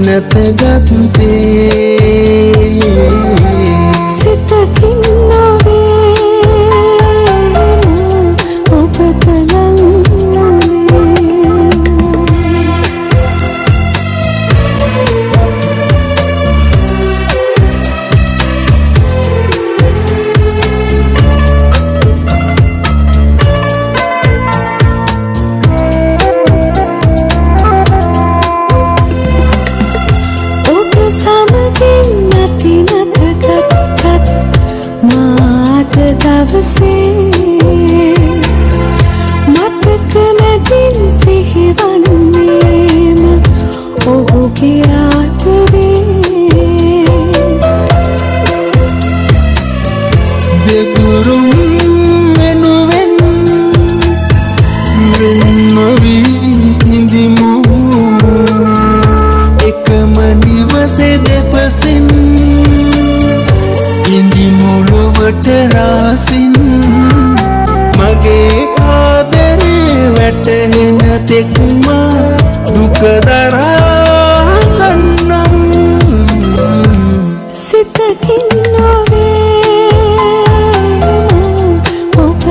නැත ගත්තේ සිතකින් නොවේ ඔබ මතක මැදින් සිහිවන්නේම ඔහුගේ ආදරේ දෙගුරුම් වෙනුවෙන් වෙන්නවී ඉඳිමු එකම නිවසේ දෙපසින් ඉඳිමු ලොවට රාසින් මගේ ආදරේ වැටහෙන තෙක්ම දුක දරා ගන්නම් සිතකින් නොවේ ඔබ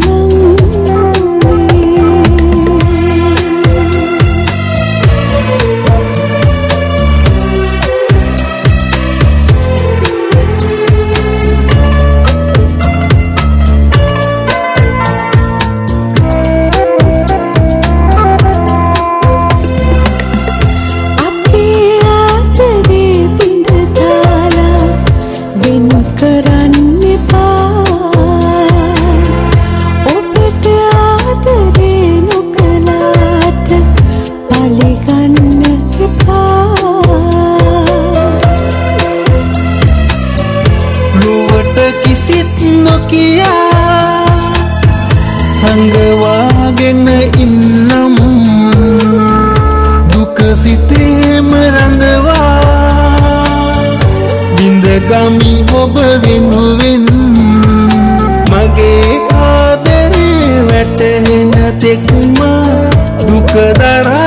කරන්න එපා ඔබට ආදරේ නොකලාට පලිගන්න එපා ලොවට කිසිත් නොකියා සංගවාගෙන ඉන්නම් දුක සිතේම රඳවා විඳගමි ඔබ වෙනුවෙන් මගේ ආදරේ වැටහෙන තෙක්ම දුක දරා